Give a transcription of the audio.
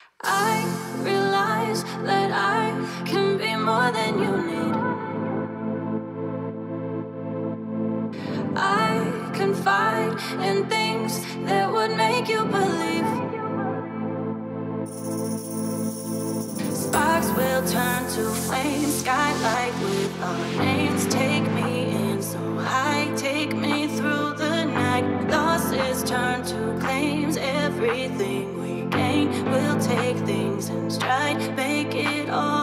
I realize that I can be more than you need. I confide in things that would make you believe. Sparks will turn to flames, skylight with our names. Take me in so high, take me through the night. Losses turn to claims, everything we gain. We'll take things in stride, make it all